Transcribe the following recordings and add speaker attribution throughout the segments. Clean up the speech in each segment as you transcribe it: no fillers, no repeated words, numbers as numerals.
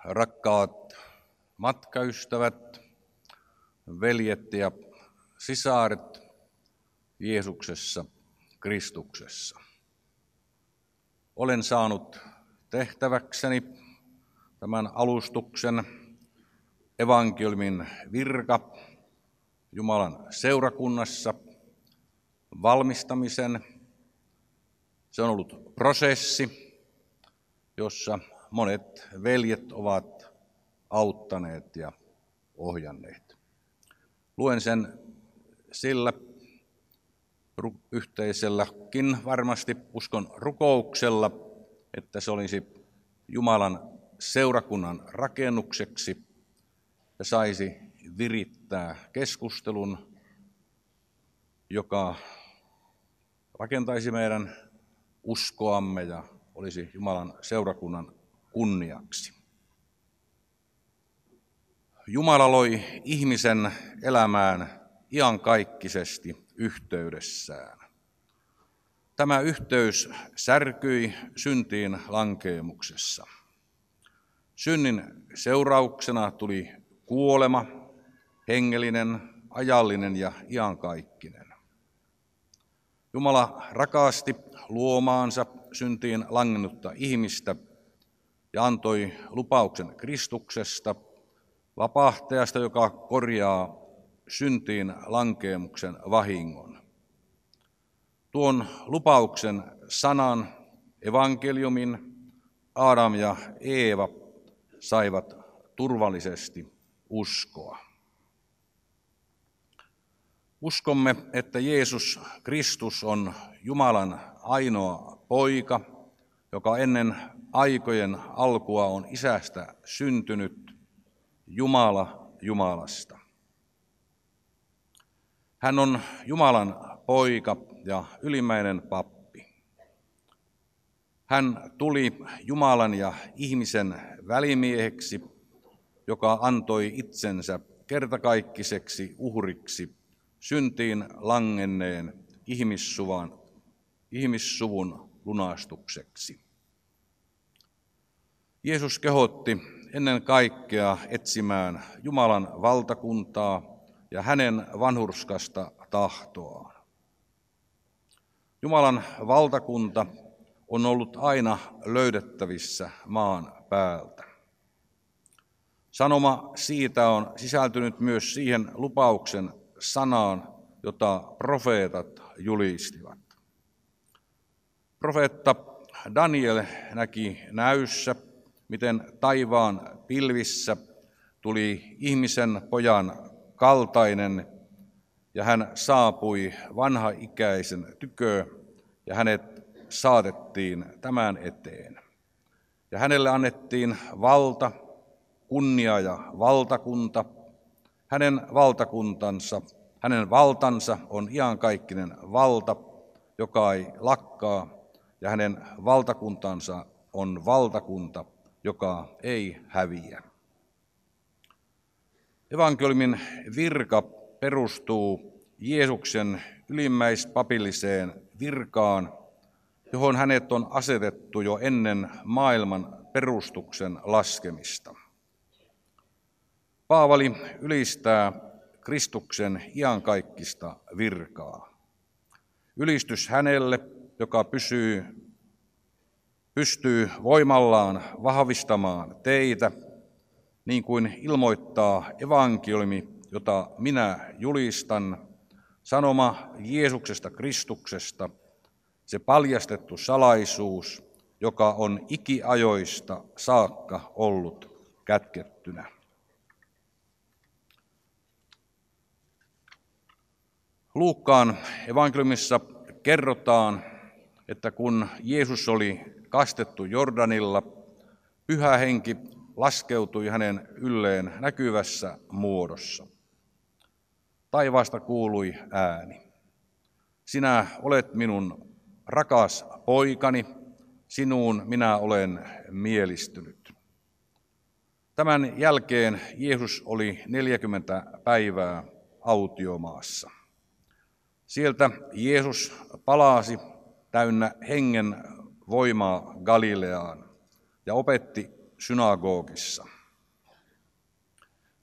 Speaker 1: Rakkaat matkaystävät, veljet ja sisaret Jeesuksessa, Kristuksessa. Olen saanut tehtäväkseni tämän alustuksen evankeliumin virka Jumalan seurakunnassa valmistamisen. Se on ollut prosessi, jossa monet veljet ovat auttaneet ja ohjanneet. Luen sen sillä yhteiselläkin varmasti uskon rukouksella, että se olisi Jumalan seurakunnan rakennukseksi ja saisi virittää keskustelun, joka rakentaisi meidän uskoamme ja olisi Jumalan seurakunnan kunniaksi. Jumala loi ihmisen elämään iankaikkisesti yhteydessään. Tämä yhteys särkyi syntiin lankeemuksessa. Synnin seurauksena tuli kuolema, hengellinen, ajallinen ja iankaikkinen. Jumala rakasti luomaansa syntiin langennutta ihmistä ja antoi lupauksen Kristuksesta, vapahtajasta, joka korjaa syntiin lankeemuksen vahingon. Tuon lupauksen sanan, evankeliumin, Adam ja Eeva saivat turvallisesti uskoa. Uskomme, että Jeesus Kristus on Jumalan ainoa poika, joka ennen aikojen alkua on Isästä syntynyt, Jumala Jumalasta. Hän on Jumalan poika ja ylimmäinen pappi. Hän tuli Jumalan ja ihmisen välimieheksi, joka antoi itsensä kertakaikkiseksi uhriksi syntiin langenneen ihmissuvun lunastukseksi. Jeesus kehotti ennen kaikkea etsimään Jumalan valtakuntaa ja hänen vanhurskasta tahtoaan. Jumalan valtakunta on ollut aina löydettävissä maan päältä. Sanoma siitä on sisältynyt myös siihen lupauksen sanaan, jota profeetat julistivat. Profeetta Daniel näki näyssä, miten taivaan pilvissä tuli ihmisen pojan kaltainen, ja hän saapui vanhaikäisen tykö, ja hänet saatettiin tämän eteen. Ja hänelle annettiin valta, kunnia ja valtakunta. Hänen valtansa on iankaikkinen valta, joka ei lakkaa, ja hänen valtakuntansa on valtakunta, joka ei häviä. Evankeliumin virka perustuu Jeesuksen ylimmäispapilliseen virkaan, johon hänet on asetettu jo ennen maailman perustuksen laskemista. Paavali ylistää Kristuksen iankaikkista virkaa. Ylistys hänelle, joka pystyy voimallaan vahvistamaan teitä, niin kuin ilmoittaa evankeliumi, jota minä julistan, sanoma Jeesuksesta Kristuksesta, se paljastettu salaisuus, joka on ikiajoista saakka ollut kätkettynä. Luukkaan evankeliumissa kerrotaan, että kun Jeesus oli kastettu Jordanilla, Pyhä Henki laskeutui hänen ylleen näkyvässä muodossa. Taivaasta kuului ääni. Sinä olet minun rakas poikani, sinuun minä olen mielistynyt. Tämän jälkeen Jeesus oli 40 päivää autiomaassa. Sieltä Jeesus palasi täynnä hengen voimaa Galileaan ja opetti synagogissa.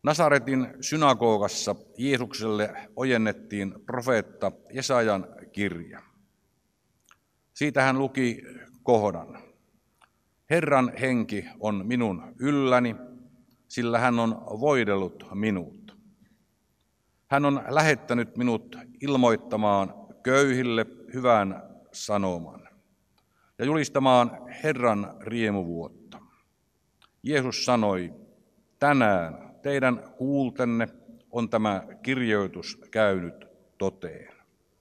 Speaker 1: Nasaretin synagogassa Jeesukselle ojennettiin profeetta Jesajan kirja. Siitä hän luki kohdan. Herran henki on minun ylläni, sillä hän on voidellut minut. Hän on lähettänyt minut ilmoittamaan köyhille hyvän sanoman ja julistamaan Herran riemuvuotta. Jeesus sanoi, tänään teidän kuultenne on tämä kirjoitus käynyt toteen.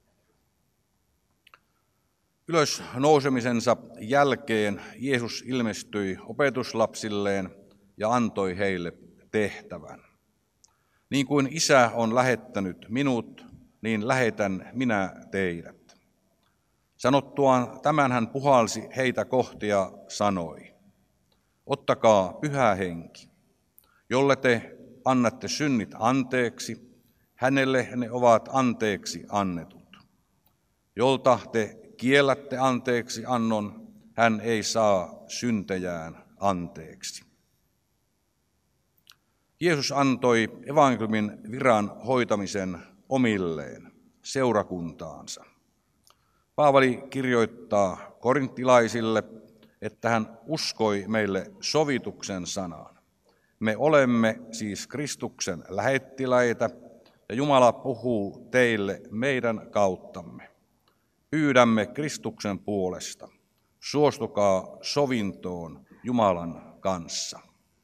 Speaker 1: Ylös nousemisensa jälkeen Jeesus ilmestyi opetuslapsilleen ja antoi heille tehtävän. Niin kuin Isä on lähettänyt minut, niin lähetän minä teidät. Sanottuaan tämän hän puhalsi heitä kohti ja sanoi, ottakaa Pyhä Henki, jolle te annatte synnit anteeksi, hänelle ne ovat anteeksi annetut. Jolta te kiellätte anteeksi annon, hän ei saa syntejään anteeksi. Jeesus antoi evankeliumin viran hoitamisen omilleen, seurakuntaansa. Paavali kirjoittaa korinttilaisille, että hän uskoi meille sovituksen sanaan. Me olemme siis Kristuksen lähettiläitä ja Jumala puhuu teille meidän kauttamme. Pyydämme Kristuksen puolesta. Suostukaa sovintoon Jumalan kanssa.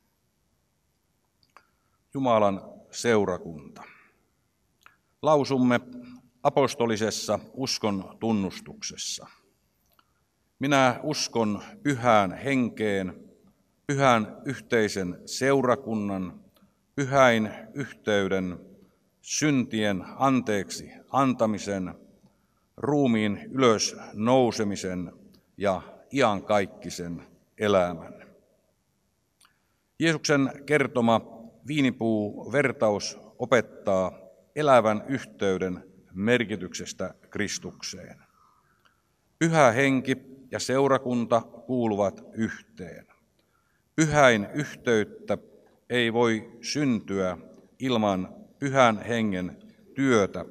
Speaker 1: Jumalan seurakunta. Lausumme apostolisessa uskon tunnustuksessa. Minä uskon Pyhään Henkeen, pyhän yhteisen seurakunnan, pyhäin yhteyden, syntien anteeksi antamisen, ruumiin ylös nousemisen ja iankaikkisen elämän. Jeesuksen kertoma viinipuu-vertaus opettaa elävän yhteyden merkityksestä Kristukseen. Pyhä Henki ja seurakunta kuuluvat yhteen. Pyhäin yhteyttä ei voi syntyä ilman Pyhän Hengen työtä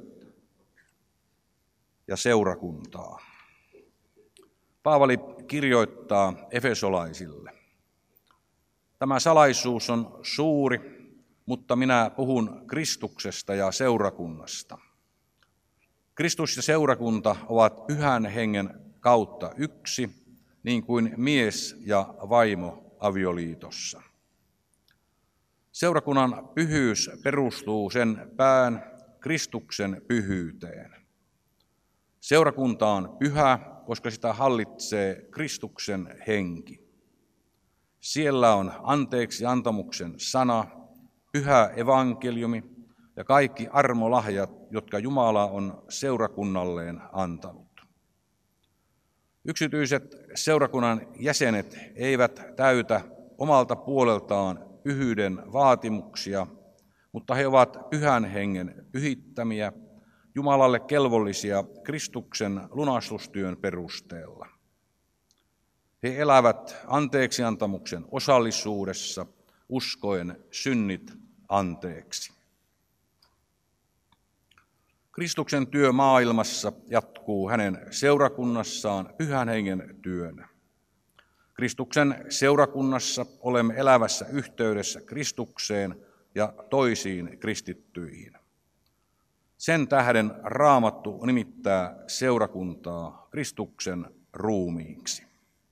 Speaker 1: ja seurakuntaa. Paavali kirjoittaa efesolaisille. Tämä salaisuus on suuri, mutta minä puhun Kristuksesta ja seurakunnasta. Kristus ja seurakunta ovat Pyhän Hengen kautta yksi, niin kuin mies ja vaimo avioliitossa. Seurakunnan pyhyys perustuu sen pään Kristuksen pyhyyteen. Seurakunta on pyhä, koska sitä hallitsee Kristuksen henki. Siellä on anteeksi antamuksen sana, pyhä evankeliumi ja kaikki armolahjat, jotka Jumala on seurakunnalleen antanut. Yksityiset seurakunnan jäsenet eivät täytä omalta puoleltaan pyhyyden vaatimuksia, mutta he ovat Pyhän Hengen pyhittämiä, Jumalalle kelvollisia Kristuksen lunastustyön perusteella. He elävät anteeksiantamuksen osallisuudessa, uskoen synnit anteeksi. Kristuksen työ maailmassa jatkuu hänen seurakunnassaan Pyhän Hengen työnä. Kristuksen seurakunnassa olemme elävässä yhteydessä Kristukseen ja toisiin kristittyihin. Sen tähden Raamattu nimittää seurakuntaa Kristuksen ruumiiksi.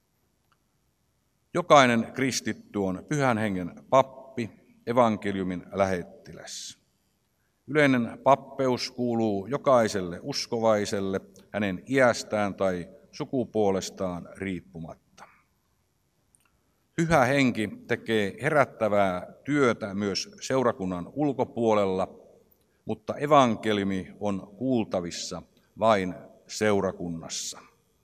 Speaker 1: Jokainen kristitty on Pyhän Hengen pappi, evankeliumin lähettiläs. Yleinen pappeus kuuluu jokaiselle uskovaiselle hänen iästään tai sukupuolestaan riippumatta. Pyhä Henki tekee herättävää työtä myös seurakunnan ulkopuolella, mutta evankeliumi on kuultavissa vain seurakunnassa.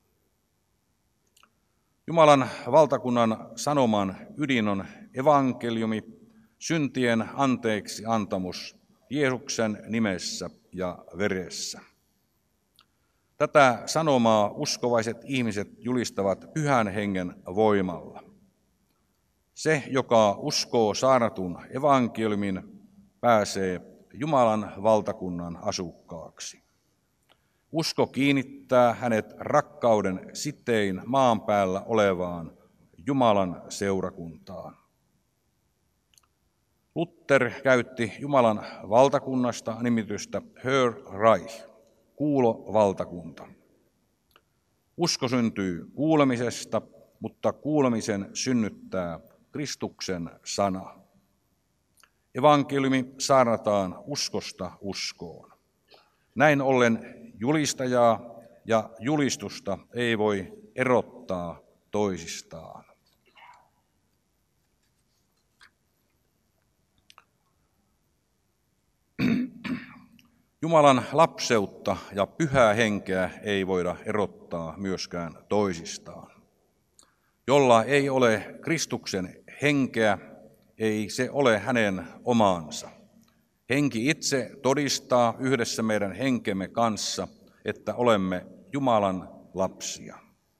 Speaker 1: Jumalan valtakunnan sanoman ydin on evankeliumi, syntien anteeksi antamus Jeesuksen nimessä ja veressä. Tätä sanomaa uskovaiset ihmiset julistavat Pyhän Hengen voimalla. Se, joka uskoo saarnatun evankeliumin, pääsee Jumalan valtakunnan asukkaaksi. Usko kiinnittää hänet rakkauden sitein maan päällä olevaan Jumalan seurakuntaan. Luther käytti Jumalan valtakunnasta nimitystä Hörreich, kuulovaltakunta. Usko syntyy kuulemisesta, mutta kuulemisen synnyttää Kristuksen sana. Evankeliumi saarnataan uskosta uskoon. Näin ollen julistajaa ja julistusta ei voi erottaa toisistaan. Jumalan lapseutta ja pyhää henkeä ei voida erottaa myöskään toisistaan. Jolla ei ole Kristuksen henkeä, ei se ole hänen omaansa. Henki itse todistaa yhdessä meidän henkemme kanssa, että olemme Jumalan lapsia.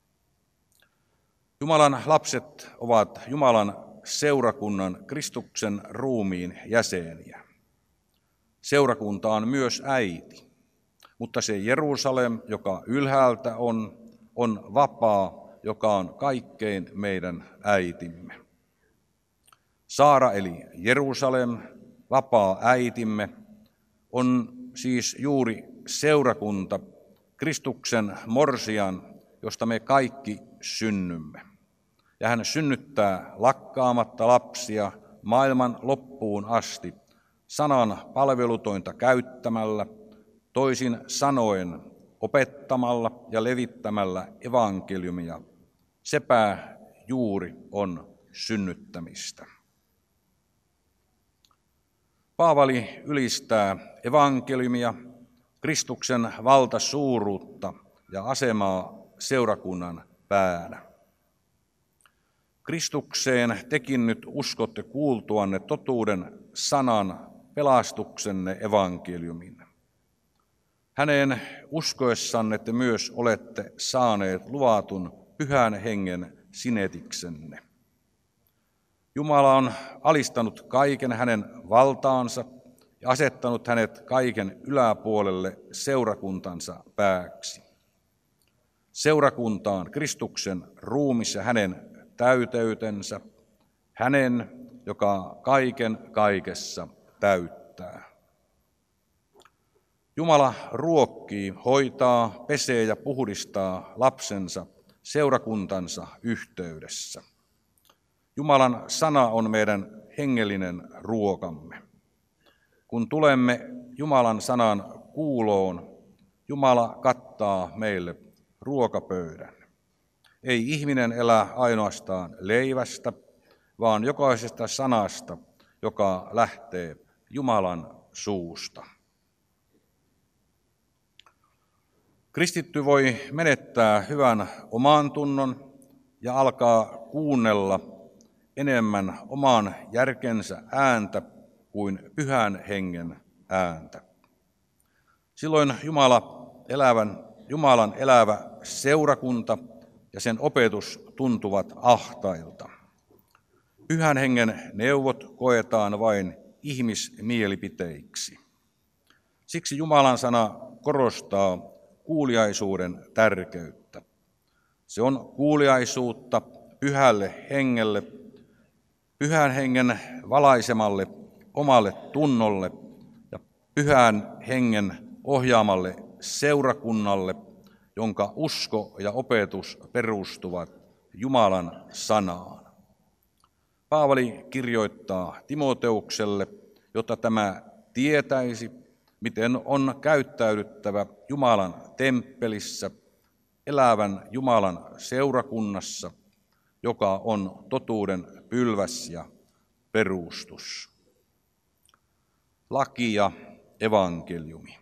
Speaker 1: Jumalan lapset ovat Jumalan seurakunnan Kristuksen ruumiin jäseniä. Seurakunta on myös äiti, mutta se Jerusalem, joka ylhäältä on vapaa, joka on kaikkein meidän äitimme. Saara eli Jerusalem, vapaa äitimme, on siis juuri seurakunta, Kristuksen morsian, josta me kaikki synnymme. Ja hän synnyttää lakkaamatta lapsia maailman loppuun asti, sanan palvelutointa käyttämällä, toisin sanoen opettamalla ja levittämällä evankeliumia. Sepä juuri on synnyttämistä. Paavali ylistää evankeliumia, Kristuksen valtasuuruutta ja asemaa seurakunnan päänä. Kristukseen tekin nyt uskotte kuultuanne totuuden sanan pelastuksenne evankeliumin. Häneen uskoessanne te myös olette saaneet luvatun pyhän hengen sinetiksenne. Jumala on alistanut kaiken hänen valtaansa ja asettanut hänet kaiken yläpuolelle seurakuntansa pääksi. Seurakuntaan Kristuksen ruumis ja hänen täyteytensä, hänen, joka kaiken kaikessa täyttää. Jumala ruokkii, hoitaa, pesee ja puhdistaa lapsensa seurakuntansa yhteydessä. Jumalan sana on meidän hengellinen ruokamme. Kun tulemme Jumalan sanan kuuloon, Jumala kattaa meille ruokapöydän. Ei ihminen elä ainoastaan leivästä, vaan jokaisesta sanasta, joka lähtee Jumalan suusta. Kristitty voi menettää hyvän omantunnon ja alkaa kuunnella enemmän oman järkensä ääntä kuin pyhän hengen ääntä. Silloin Jumalan elävä seurakunta ja sen opetus tuntuvat ahtailta. Pyhän hengen neuvot koetaan vain ihmismielipiteiksi. Siksi Jumalan sana korostaa kuuliaisuuden tärkeyttä. Se on kuuliaisuutta pyhälle hengelle, pyhän hengen valaisemalle omalle tunnolle ja pyhän hengen ohjaamalle seurakunnalle, jonka usko ja opetus perustuvat Jumalan sanaan. Paavali kirjoittaa Timoteukselle, jotta tämä tietäisi, miten on käyttäydyttävä Jumalan temppelissä, elävän Jumalan seurakunnassa, joka on totuuden pylväs ja perustus. Laki ja evankeliumi.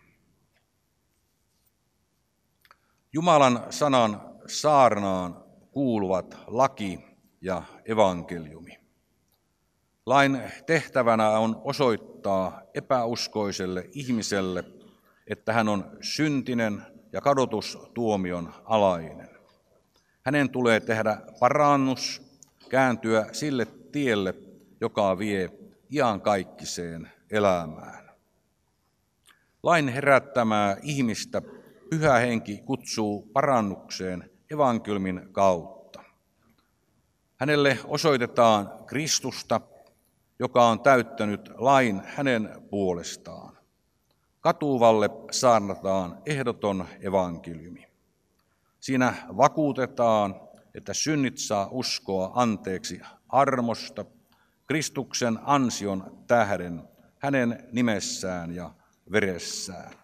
Speaker 1: Jumalan sanan saarnaan kuuluvat laki ja evankeliumi. Lain tehtävänä on osoittaa epäuskoiselle ihmiselle, että hän on syntinen ja kadotustuomion alainen. Hänen tulee tehdä parannus, kääntyä sille tielle, joka vie iankaikkiseen elämään. Lain herättämää ihmistä Pyhä Henki kutsuu parannukseen evankeliumin kautta. Hänelle osoitetaan Kristusta, joka on täyttänyt lain hänen puolestaan. Katuvalle saarnataan ehdoton evankeliumi. Siinä vakuutetaan, että synnit saa uskoa anteeksi armosta, Kristuksen ansion tähden, hänen nimessään ja veressään.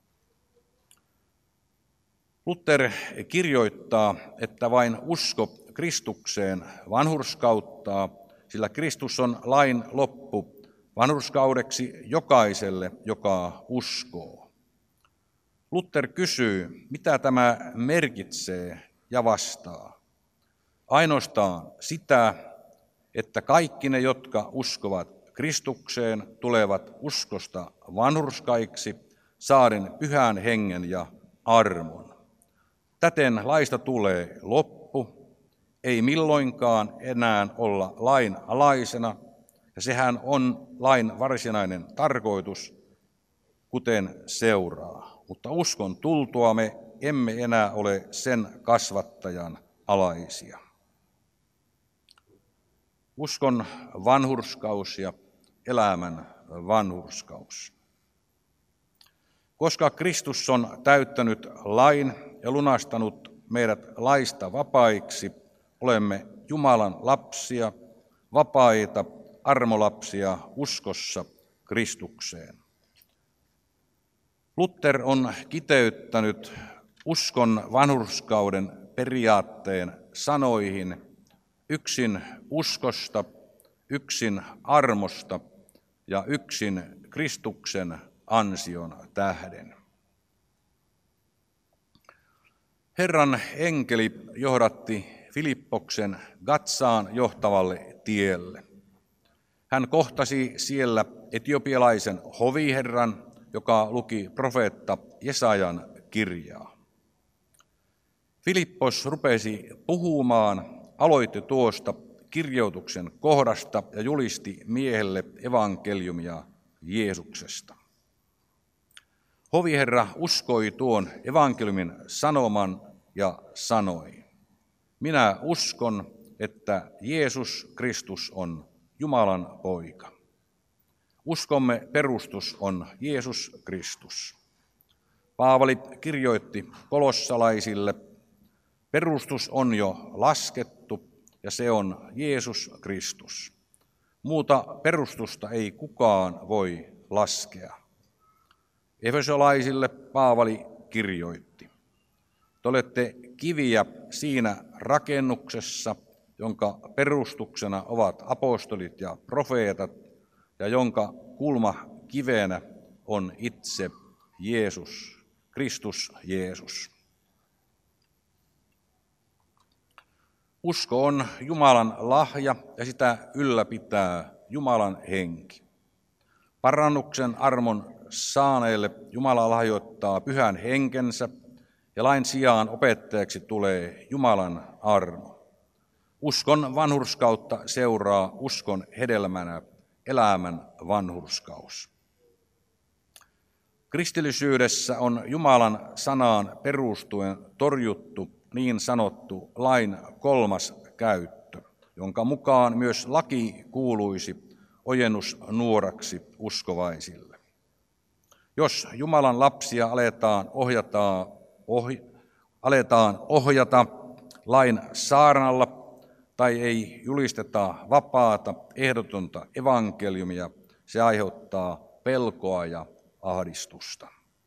Speaker 1: Luther kirjoittaa, että vain usko Kristukseen vanhurskauttaa, sillä Kristus on lain loppu vanhurskaudeksi jokaiselle, joka uskoo. Luther kysyy, mitä tämä merkitsee ja vastaa. Ainoastaan sitä, että kaikki ne, jotka uskovat Kristukseen, tulevat uskosta vanhurskaiksi, saaden Pyhän Hengen ja armon. Täten laista tulee loppu, ei milloinkaan enää olla lain alaisena, ja sehän on lain varsinainen tarkoitus, kuten seuraa. Mutta uskon tultua me emme enää ole sen kasvattajan alaisia. Uskon vanhurskaus ja elämän vanhurskaus. Koska Kristus on täyttänyt lain ja lunastanut meidät laista vapaiksi, olemme Jumalan lapsia, vapaita armolapsia uskossa Kristukseen. Luther on kiteyttänyt uskon vanhurskauden periaatteen sanoihin yksin uskosta, yksin armosta ja yksin Kristuksen ansion tähden. Herran enkeli johdatti Filippoksen Gatsaan johtavalle tielle. Hän kohtasi siellä etiopialaisen hoviherran, joka luki profeetta Jesajan kirjaa. Filippos rupesi puhumaan, aloitti tuosta kirjoituksen kohdasta ja julisti miehelle evankeliumia Jeesuksesta. Hoviherra uskoi tuon evankeliumin sanoman ja sanoi, minä uskon, että Jeesus Kristus on Jumalan poika. Uskomme perustus on Jeesus Kristus. Paavali kirjoitti kolossalaisille, perustus on jo laskettu ja se on Jeesus Kristus. Muuta perustusta ei kukaan voi laskea. Efesolaisille Paavali kirjoitti, te olette kiviä siinä rakennuksessa, jonka perustuksena ovat apostolit ja profeetat, ja jonka kulmakivenä on itse Jeesus, Kristus Jeesus. Usko on Jumalan lahja ja sitä ylläpitää Jumalan henki. Parannuksen armon saaneille Jumala lahjoittaa Pyhän Henkensä ja lain sijaan opettajaksi tulee Jumalan armo. Uskon vanhurskautta seuraa uskon hedelmänä elämän vanhurskaus. Kristillisyydessä on Jumalan sanaan perustuen torjuttu niin sanottu lain kolmas käyttö, jonka mukaan myös laki kuuluisi ojennusnuoraksi uskovaisille. Jos Jumalan lapsia aletaan ohjata lain saarnalla tai ei julisteta vapaata, ehdotonta evankeliumia, se aiheuttaa pelkoa ja ahdistusta.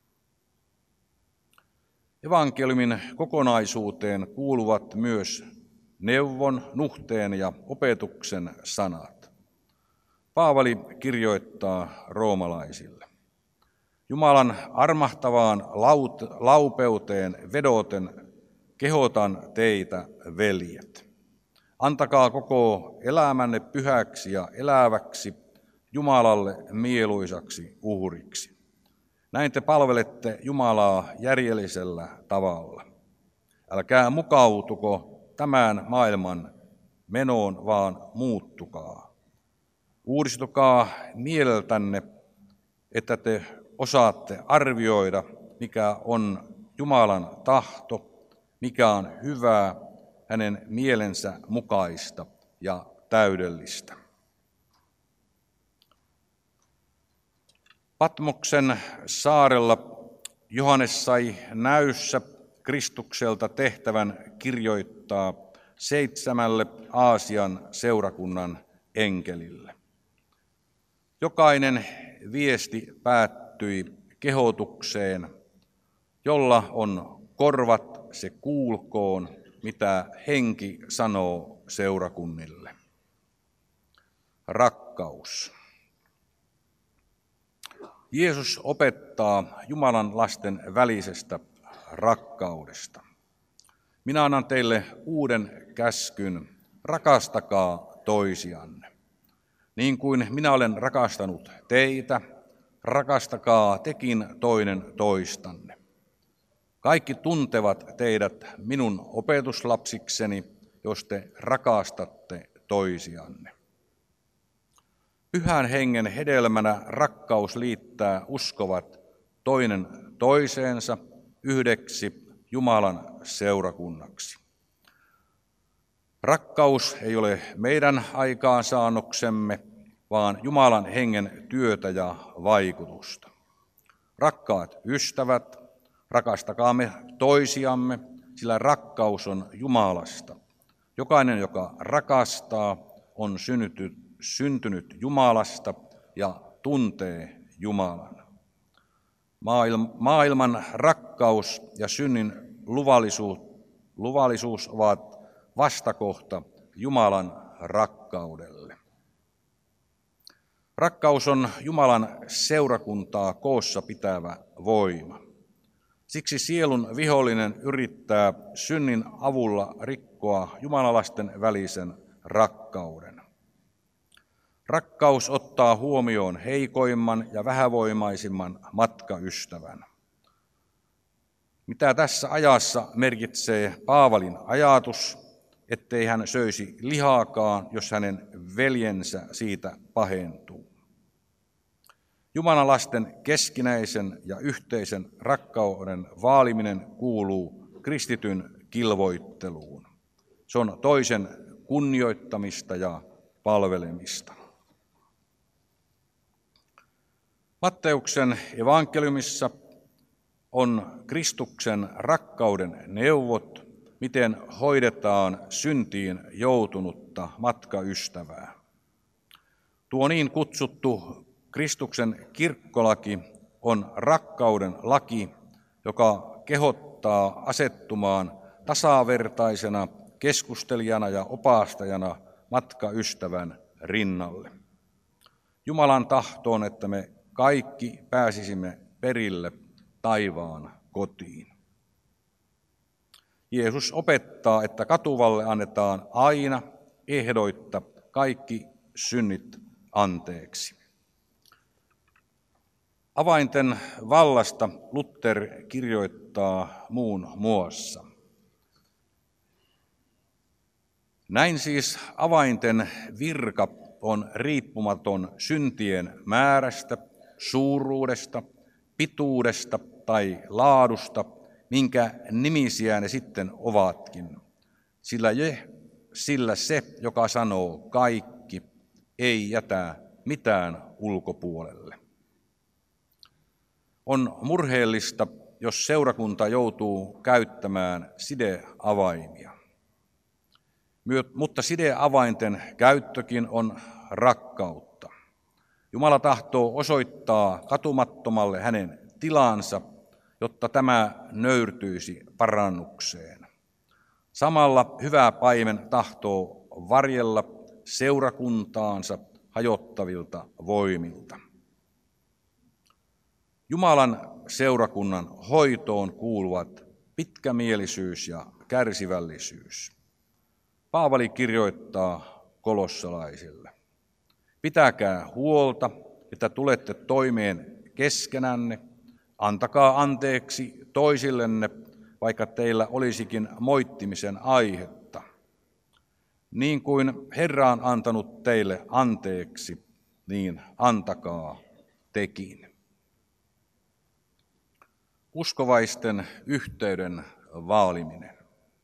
Speaker 1: Evankeliumin kokonaisuuteen kuuluvat myös neuvon, nuhteen ja opetuksen sanat. Paavali kirjoittaa roomalaisille. Jumalan armahtavaan laupeuteen vedoten kehotan teitä, veljet. Antakaa koko elämänne pyhäksi ja eläväksi, Jumalalle mieluisaksi uhriksi. Näin te palvelette Jumalaa järjellisellä tavalla. Älkää mukautuko tämän maailman menoon, vaan muuttukaa. Uudistukaa mieleltänne että te osaatte arvioida, mikä on Jumalan tahto, mikä on hyvää, hänen mielensä mukaista ja täydellistä. Patmoksen saarella Johannes sai näyssä Kristukselta tehtävän kirjoittaa 7 Aasian seurakunnan enkelille. Jokainen viesti päättyi kehotukseen, jolla on korvat, se kuulkoon, mitä henki sanoo seurakunnille. Rakkaus. Jeesus opettaa Jumalan lasten välisestä rakkaudesta. Minä annan teille uuden käskyn, rakastakaa toisianne. Niin kuin minä olen rakastanut teitä, rakastakaa tekin toinen toistanne. Kaikki tuntevat teidät minun opetuslapsikseni, jos te rakastatte toisianne. Pyhän hengen hedelmänä rakkaus liittää uskovat toinen toiseensa yhdeksi Jumalan seurakunnaksi. Rakkaus ei ole meidän aikaansaannoksemme, vaan Jumalan hengen työtä ja vaikutusta. Rakkaat ystävät, rakastakaamme toisiamme, sillä rakkaus on Jumalasta. Jokainen, joka rakastaa, on syntynyt Jumalasta ja tuntee Jumalan. Maailman rakkaus ja synnin luvallisuus ovat vastakohta Jumalan rakkaudelle. Rakkaus on Jumalan seurakuntaa koossa pitävä voima. Siksi sielun vihollinen yrittää synnin avulla rikkoa jumalalaisten välisen rakkauden. Rakkaus ottaa huomioon heikoimman ja vähävoimaisimman matkaystävän. Mitä tässä ajassa merkitsee Paavalin ajatus, ettei hän söisi lihaakaan, jos hänen veljensä siitä pahentuu? Jumalan lasten keskinäisen ja yhteisen rakkauden vaaliminen kuuluu kristityn kilvoitteluun. Se on toisen kunnioittamista ja palvelemista. Matteuksen evankeliumissa on Kristuksen rakkauden neuvot, miten hoidetaan syntiin joutunutta matkaystävää. Tuo niin kutsuttu Kristuksen kirkkolaki on rakkauden laki, joka kehottaa asettumaan tasavertaisena keskustelijana ja opastajana matkaystävän rinnalle. Jumalan tahto on, että me kaikki pääsisimme perille taivaan kotiin. Jeesus opettaa, että katuvalle annetaan aina ehdoitta kaikki synnit anteeksi. Avainten vallasta Luther kirjoittaa muun muassa. Näin siis avainten virka on riippumaton syntien määrästä, suuruudesta, pituudesta tai laadusta, minkä nimisiä ne sitten ovatkin. Sillä se, joka sanoo kaikki, ei jätä mitään ulkopuolelle. On murheellista, jos seurakunta joutuu käyttämään sideavaimia. Mutta sideavainten käyttökin on rakkautta. Jumala tahtoo osoittaa katumattomalle hänen tilansa, jotta tämä nöyrtyisi parannukseen. Samalla hyvä paimen tahtoo varjella seurakuntaansa hajottavilta voimilta. Jumalan seurakunnan hoitoon kuuluvat pitkämielisyys ja kärsivällisyys. Paavali kirjoittaa kolossalaisille: pitäkää huolta, että tulette toimeen keskenänne, antakaa anteeksi toisillenne, vaikka teillä olisikin moittimisen aihetta. Niin kuin Herra on antanut teille anteeksi, niin antakaa tekin. Uskovaisten yhteyden vaaliminen.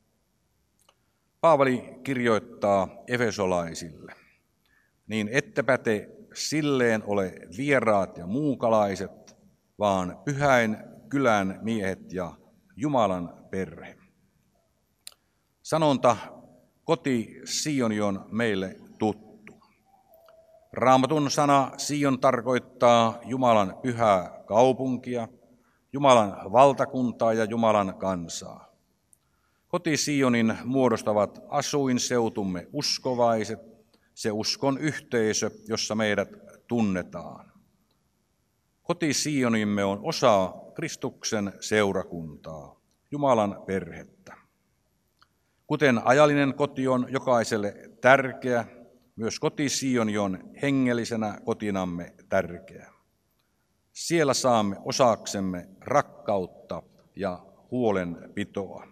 Speaker 1: Paavali kirjoittaa efesolaisille, niin ettepä te silleen ole vieraat ja muukalaiset, vaan pyhäin kylän miehet ja Jumalan perhe. Sanonta koti Sioni on meille tuttu. Raamatun sana Sion tarkoittaa Jumalan pyhää kaupunkia, Jumalan valtakuntaa ja Jumalan kansaa. Koti Sionin muodostavat asuinseutumme uskovaiset, se uskon yhteisö, jossa meidät tunnetaan. Koti Sionimme on osa Kristuksen seurakuntaa, Jumalan perhettä. Kuten ajallinen koti on jokaiselle tärkeä, myös koti Sioni on hengellisenä kotinamme tärkeä. Siellä saamme osaksemme rakkautta ja huolenpitoa.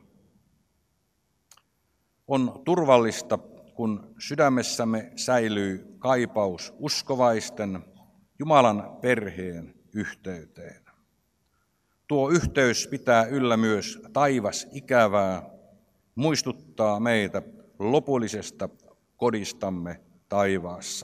Speaker 1: On turvallista, kun sydämessämme säilyy kaipaus uskovaisten Jumalan perheen yhteyteen. Tuo yhteys pitää yllä myös taivasikävää, muistuttaa meitä lopullisesta kodistamme taivaassa.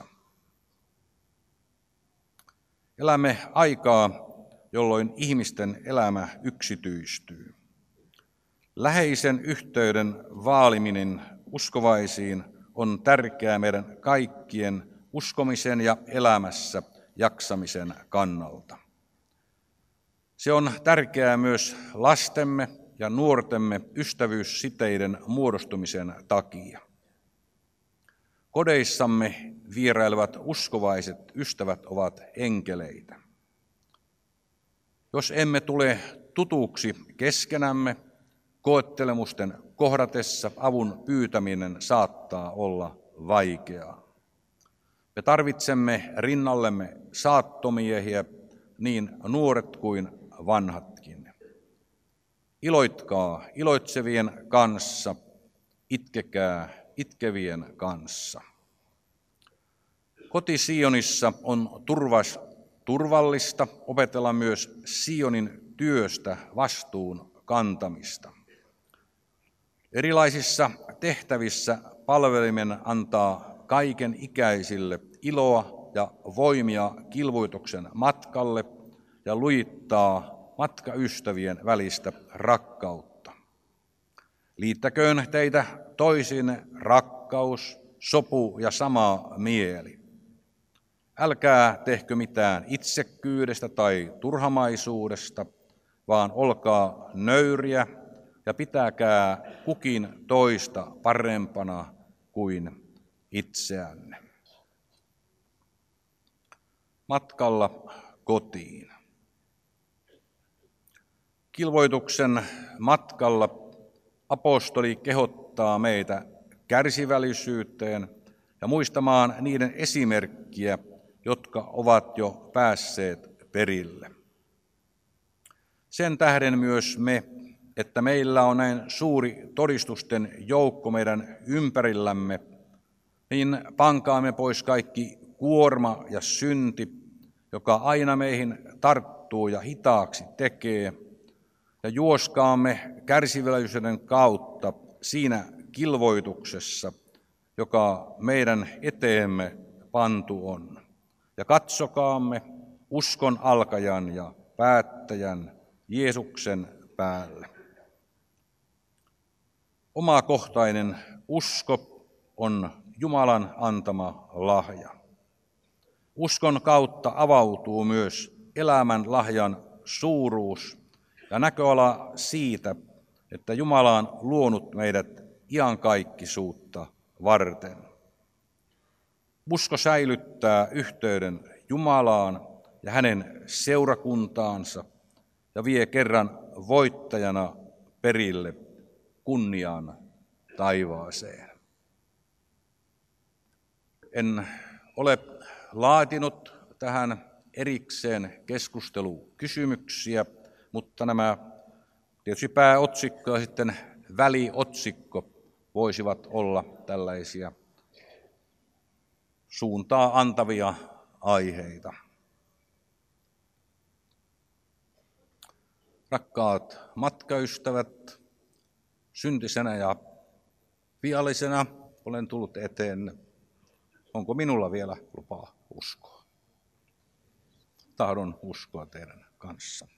Speaker 1: Elämme aikaa, jolloin ihmisten elämä yksityistyy. Läheisen yhteyden vaaliminen uskovaisiin on tärkeää meidän kaikkien uskomisen ja elämässä jaksamisen kannalta. Se on tärkeää myös lastemme ja nuortemme ystävyyssiteiden muodostumisen takia. Kodeissamme vierailevat uskovaiset ystävät ovat enkeleitä. Jos emme tule tutuksi keskenämme, koettelemusten kohdatessa avun pyytäminen saattaa olla vaikeaa. Me tarvitsemme rinnallemme saattomiehiä, niin nuoret kuin vanhatkin. Iloitkaa iloitsevien kanssa, itkekää itkevien kanssa. Koti Sionissa on turvallista opetella myös Sionin työstä vastuun kantamista. Erilaisissa tehtävissä palveliminen antaa kaiken ikäisille iloa ja voimia kilvoituksen matkalle ja lujittaa matkaystävien välistä rakkautta. Liittäköön teitä toisinne rakkaus, sopu ja sama mieli. Älkää tehkö mitään itsekkyydestä tai turhamaisuudesta, vaan olkaa nöyriä ja pitäkää kukin toista parempana kuin itseänne. Matkalla kotiin. Kilvoituksen matkalla apostoli kehottaa meitä kärsivällisyyteen ja muistamaan niiden esimerkkiä, jotka ovat jo päässeet perille. Sen tähden myös me, että meillä on näin suuri todistusten joukko meidän ympärillämme, niin pankaamme pois kaikki kuorma ja synti, joka aina meihin tarttuu ja hitaaksi tekee, ja juoskaamme kärsivällisyyden kautta siinä kilvoituksessa, joka meidän eteemme pantu on. Ja katsokaamme uskon alkajan ja päättäjän Jeesuksen päälle. Omakohtainen usko on Jumalan antama lahja. Uskon kautta avautuu myös elämän lahjan suuruus ja näköala siitä, että Jumala on luonut meidät iankaikkisuutta varten. Usko säilyttää yhteyden Jumalaan ja hänen seurakuntaansa ja vie kerran voittajana perille kunniaan taivaaseen. En ole laatinut tähän erikseen keskustelukysymyksiä, mutta nämä tietysti pääotsikko ja sitten väliotsikko voisivat olla tällaisia suuntaa antavia aiheita. Rakkaat matkaystävät, syntisenä ja viallisena olen tullut eteen. Onko minulla vielä lupaa uskoa? Tahdon uskoa teidän kanssa.